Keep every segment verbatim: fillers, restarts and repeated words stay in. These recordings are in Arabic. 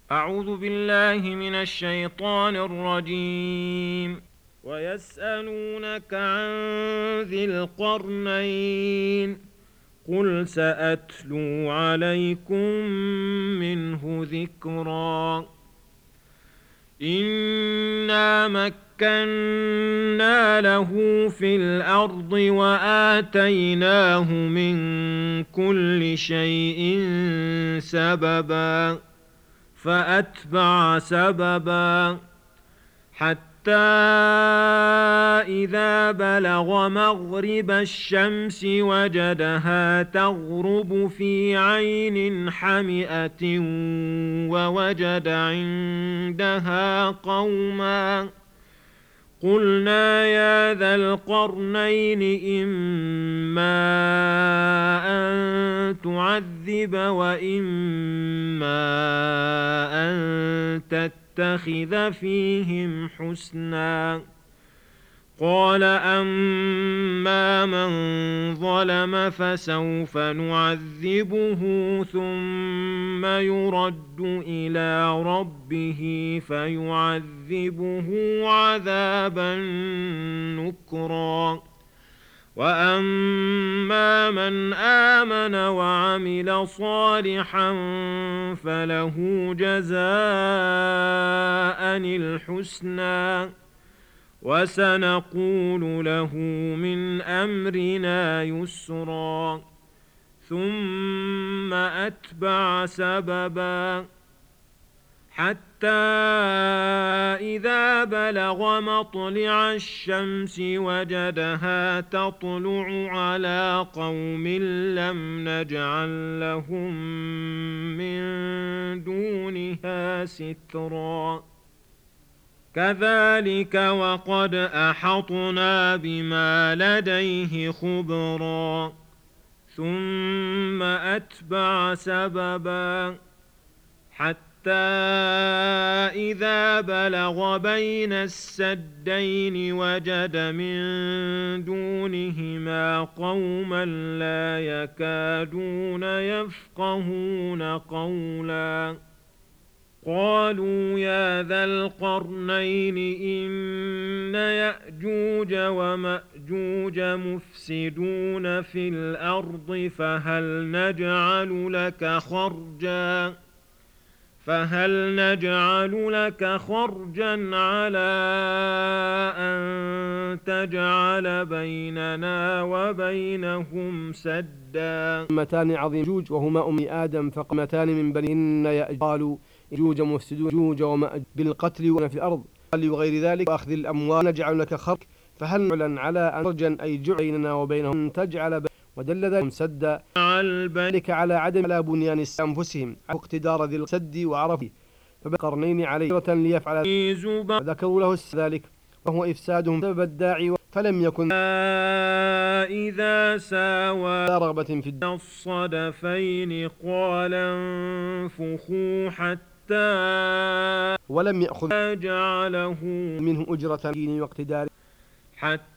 أعوذ بالله من الشيطان الرجيم. ويسألونك عن ذي القرنين قل سأتلو عليكم منه ذكرا. إنا مكنا له في الأرض وآتيناه من كل شيء سببا فأتبع سببا حتى إذا بلغ مغرب الشمس وجدها تغرب في عين حمئة ووجد عندها قوما قلنا يا ذا القرنين إما أن تعذب وإما أن تتخذ فيهم حسنا. قال أما من ظلم فسوف نعذبه ثم يرد إلى ربه فيعذبه عذابا نكرا. وأما من آمن وعمل صالحا فله جزاء الحسنى وسنقول له من أمرنا يسرا. ثم أتبع سببا حتى إذا بلغ مطلع الشمس وجدها تطلع على قوم لم نجعل لهم من دونها سترا. كذلك وقد أحطنا بما لديه خبرا. ثم أتبع سببا حتى إذا بلغ بين السدين وجد من دونهما قوما لا يكادون يفقهون قولا. قالوا يا ذا القرنين إن يأجوج ومأجوج مفسدون في الأرض فهل نجعل لك خرجا فهل نجعل لك خرجا على أن تجعل بيننا وبينهم سدا. أمتان عظيم جوج وهما أم آدم فقمتان من بني إن يأجوج قالوا جوج مفسدون جوج ومأجوج بالقتل وفي الأرض قال وغير ذلك وأخذ الأموال نجعل لك خرج فهل نعلن على أن خرجا أي جعل بيننا وبينهم تجعل ودل ذلك سدا ذلك على عدم لا بنيان أنفسهم اقتدار ذي السد وعرفه فبقرنين عليه ليفعل ذكروا له ذلك وهو إفسادهم سبب الداعي فلم يكن إذا ساوى رغبة في الصدفين قال انفخوا حتى ولم يأخذ جعله منه أجرة واقتدار حتى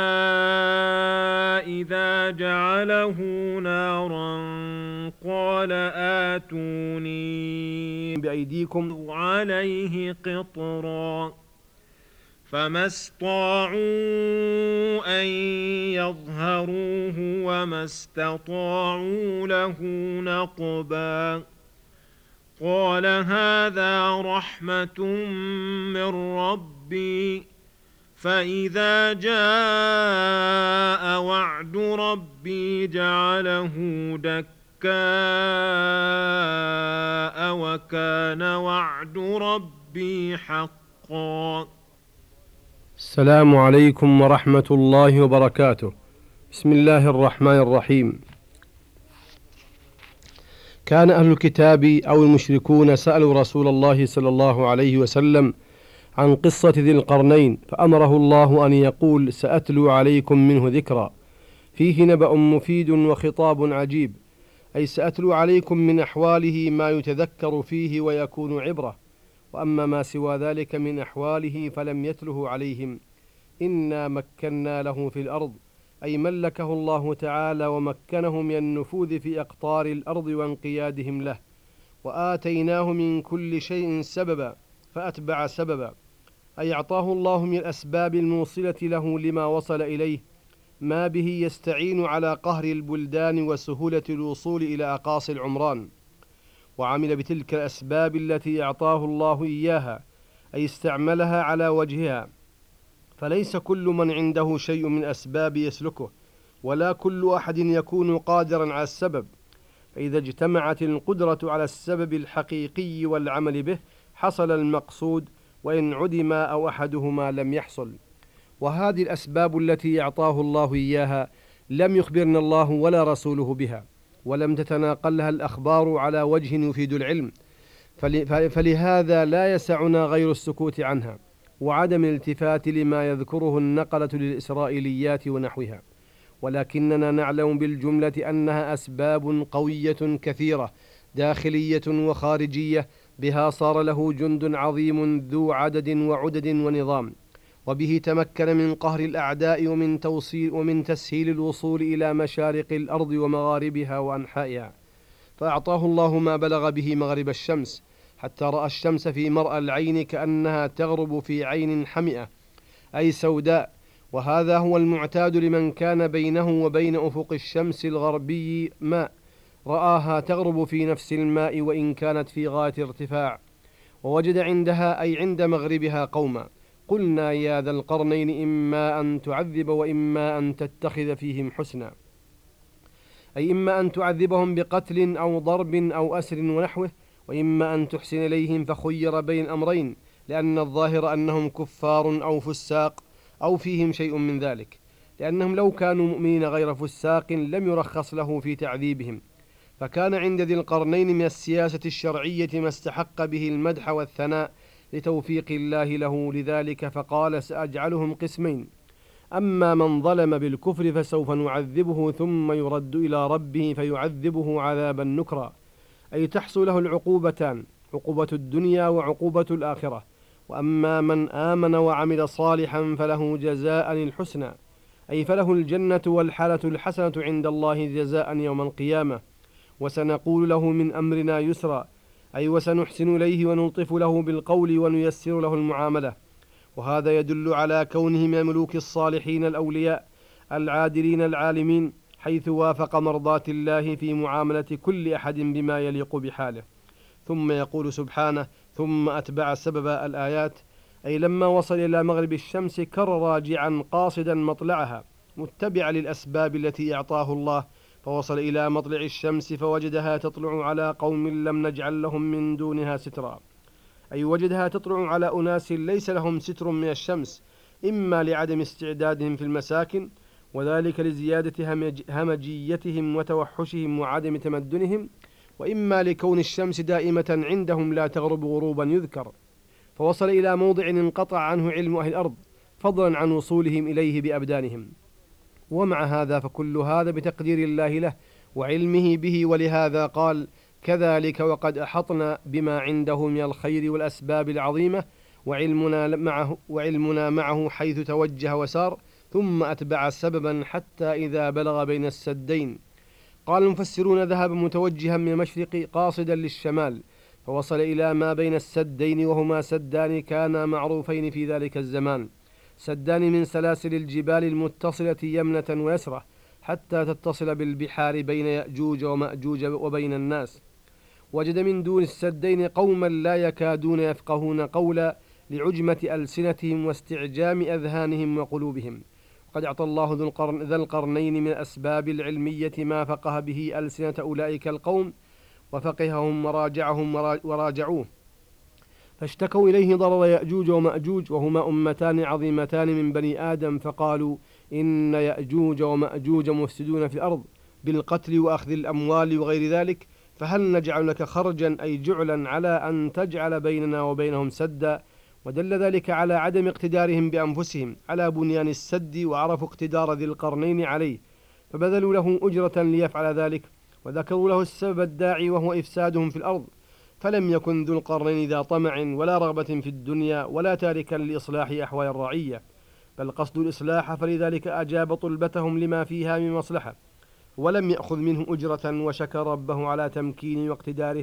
إذا جعله نارا قال آتوني بأيديكم عليه قطرا. فما استطاعوا أن يظهروه وما استطاعوا له نقبا. قال هذا رحمة من ربي فإذا جاء وعد ربي جعله دكاء وكان وعد ربي حقا. السلام عليكم ورحمة الله وبركاته. بسم الله الرحمن الرحيم. كان أهل الكتاب أو المشركون سألوا رسول الله صلى الله عليه وسلم عن قصة ذي القرنين فأمره الله أن يقول سأتلو عليكم منه ذكرا فيه نبأ مفيد وخطاب عجيب، أي سأتلو عليكم من أحواله ما يتذكر فيه ويكون عبرة، وأما ما سوى ذلك من أحواله فلم يتله عليهم. إنا مكنا له في الأرض، أي ملكه الله تعالى ومكنه من النفوذ في أقطار الأرض وانقيادهم له، وآتيناه من كل شيء سببا فأتبع سببا، أي أعطاه الله من الأسباب الموصلة له لما وصل إليه ما به يستعين على قهر البلدان وسهولة الوصول إلى أقاصي العمران، وعمل بتلك الأسباب التي أعطاه الله إياها، أي استعملها على وجهها. فليس كل من عنده شيء من أسباب يسلكه، ولا كل أحد يكون قادرا على السبب، فإذا اجتمعت القدرة على السبب الحقيقي والعمل به حصل المقصود، وإن عدم أو أحدهما لم يحصل. وهذه الأسباب التي أعطاه الله إياها لم يخبرنا الله ولا رسوله بها، ولم تتناقلها الأخبار على وجه يفيد العلم، فلهذا لا يسعنا غير السكوت عنها وعدم الالتفات لما يذكره النقلة للإسرائيليات ونحوها، ولكننا نعلم بالجملة أنها أسباب قوية كثيرة داخلية وخارجية، بها صار له جند عظيم ذو عدد وعدد ونظام، وبه تمكن من قهر الأعداء ومن توصيل ومن تسهيل الوصول إلى مشارق الأرض ومغاربها وأنحائها. فأعطاه الله ما بلغ به مغرب الشمس، حتى رأى الشمس في مرأى العين كأنها تغرب في عين حمئة، أي سوداء، وهذا هو المعتاد لمن كان بينه وبين أفق الشمس الغربي ماء، رآها تغرب في نفس الماء وإن كانت في غاية ارتفاع، ووجد عندها أي عند مغربها قوما. قلنا يا ذا القرنين إما أن تعذب وإما أن تتخذ فيهم حسنا، أي إما أن تعذبهم بقتل أو ضرب أو أسر ونحوه، وإما أن تحسن إليهم، فخير بين الأمرين، لأن الظاهر أنهم كفار أو فساق أو فيهم شيء من ذلك، لأنهم لو كانوا مؤمنين غير فساق لم يرخص له في تعذيبهم. فكان عند ذي القرنين من السياسة الشرعية ما استحق به المدح والثناء لتوفيق الله له لذلك، فقال سأجعلهم قسمين، أما من ظلم بالكفر فسوف نعذبه ثم يرد إلى ربه فيعذبه عذابا نكرا، أي تحصل له العقوبتان، عقوبة الدنيا وعقوبة الآخرة. وأما من آمن وعمل صالحا فله جزاء الحسنى، أي فله الجنة والحالة الحسنة عند الله جزاء يوم القيامة، وسنقول له من أمرنا يسرا، أي وسنحسن إليه ونلطف له بالقول ونيسر له المعاملة. وهذا يدل على كونه من ملوك الصالحين الأولياء العادلين العالمين، حيث وافق مرضات الله في معاملة كل أحد بما يليق بحاله. ثم يقول سبحانه ثم أتبع سبب الآيات، أي لما وصل إلى مغرب الشمس كر راجعا قاصدا مطلعها متبعا للأسباب التي أعطاه الله، فوصل إلى مطلع الشمس فوجدها تطلع على قوم لم نجعل لهم من دونها سترا، أي وجدها تطلع على أناس ليس لهم ستر من الشمس، إما لعدم استعدادهم في المساكن، وذلك لزيادة همجيتهم وتوحشهم وعدم تمدنهم، وإما لكون الشمس دائمة عندهم لا تغرب غروبا يذكر، فوصل إلى موضع انقطع عنه علم أهل الأرض، فضلا عن وصولهم إليه بأبدانهم. ومع هذا فكل هذا بتقدير الله له وعلمه به، ولهذا قال كذلك وقد أحطنا بما عنده من الخير والأسباب العظيمة، وعلمنا معه, وعلمنا معه حيث توجه وسار، ثم أتبع سببا حتى إذا بلغ بين السدين. قال المفسرون ذهب متوجها من المشرق قاصدا للشمال، فوصل إلى ما بين السدين، وهما سدان كانا معروفين في ذلك الزمان، سدان من سلاسل الجبال المتصلة يمنة ويسرة حتى تتصل بالبحار بين يأجوج ومأجوج وبين الناس. وجد من دون السدين قوما لا يكادون يفقهون قولا لعجمة ألسنتهم واستعجام أذهانهم وقلوبهم. وقد أعطى الله ذو القرن ذا القرنين من الأسباب العلمية ما فقه به ألسنة أولئك القوم، وفقههم وراجعهم وراجعوه، فاشتكوا إليه ضرر يأجوج ومأجوج، وهما أمتان عظيمتان من بني آدم، فقالوا إن يأجوج ومأجوج مفسدون في الأرض بالقتل وأخذ الأموال وغير ذلك، فهل نجعل لك خرجا أي جعلا على أن تجعل بيننا وبينهم سدا. ودل ذلك على عدم اقتدارهم بأنفسهم على بنيان السد، وعرفوا اقتدار ذي القرنين عليه فبذلوا له أجرة ليفعل ذلك، وذكروا له السبب الداعي وهو إفسادهم في الأرض. فلم يكن ذو القرنين ذا طمع ولا رغبة في الدنيا ولا تاركا لإصلاح أحوال الرعية، بل قصد الإصلاح، فلذلك أجاب طلبتهم لما فيها من مصلحة، ولم يأخذ منه أجرة، وشكر ربه على تمكينه واقتداره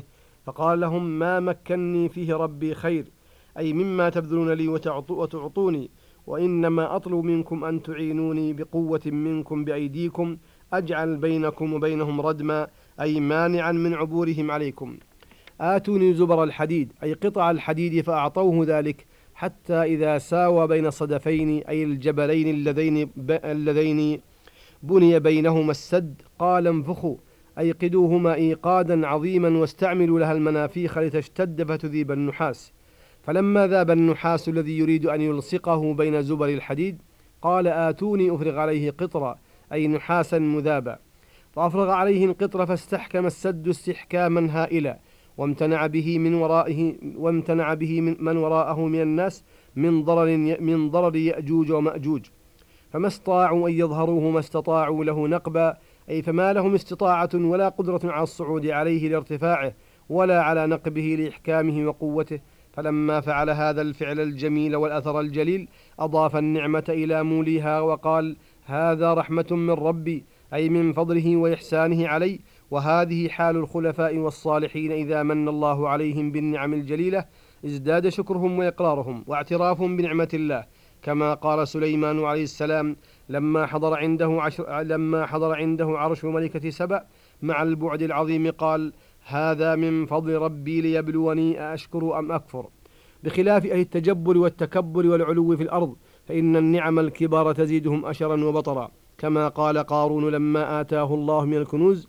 فقال لهم: ما مكني فيه ربي خير، أي مما تبذلون لي وتعطوني، وإنما أطلب منكم أن تعينوني بقوة منكم بأيديكم أجعل بينكم وبينهم ردما، أي مانعا من عبورهم عليكم. آتوني زبر الحديد، أي قطع الحديد، فأعطوه ذلك حتى إذا ساوى بين الصدفين، أي الجبلين اللذين, اللذين بني بينهما السد، قال: انفخوا، أي قدوهما إيقادا عظيما واستعملوا لها المنافيخ لتشتد فتذيب النحاس. فلما ذاب النحاس الذي يريد أن يلصقه بين زبر الحديد، قال: آتوني أفرغ عليه قطرا، أي نحاسا مذابا. فأفرغ عليه القطر فاستحكم السد استحكاما هائلا، وامتنع به من ورائه وامتنع به من, من وراءه من الناس من ضرر من ضرر يأجوج ومأجوج، فما استطاعوا أن يظهروه، ما استطاعوا له نقبا، أي فما لهم استطاعة ولا قدرة على الصعود عليه لارتفاعه، ولا على نقبه لإحكامه وقوته. فلما فعل هذا الفعل الجميل والأثر الجليل، أضاف النعمة إلى موليها وقال: هذا رحمة من ربي، أي من فضله وإحسانه علي. وهذه حال الخلفاء والصالحين إذا من الله عليهم بالنعم الجليلة، ازداد شكرهم وإقرارهم واعترافهم بنعمة الله، كما قال سليمان عليه السلام لما حضر عنده, عشر لما حضر عنده عرش ملكة سبأ مع البعد العظيم، قال: هذا من فضل ربي ليبلوني أأشكر أم أكفر. بخلاف أهل التجبر والتكبر والعلو في الأرض، فإن النعم الكبار تزيدهم أشرا وبطرا، كما قال قارون لما آتاه الله من الكنوز: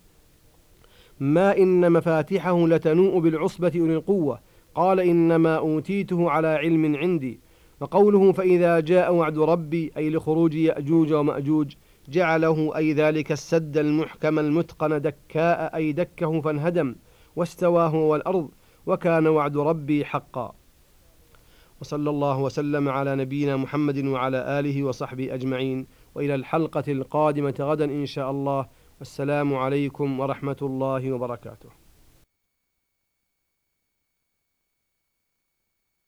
ما إن مفاتحه لتنوء بالعصبة أولي القوة، قال: إنما أوتيته على علم عندي. وقوله: فإذا جاء وعد ربي، أي لخروج يأجوج ومأجوج، جعله أي ذلك السد المحكم المتقن دكاء، أي دكه فانهدم واستوى هو والأرض، وكان وعد ربي حقا. وصلى الله وسلم على نبينا محمد وعلى آله وصحبه أجمعين، وإلى الحلقة القادمة غدا إن شاء الله، والسلام عليكم ورحمة الله وبركاته.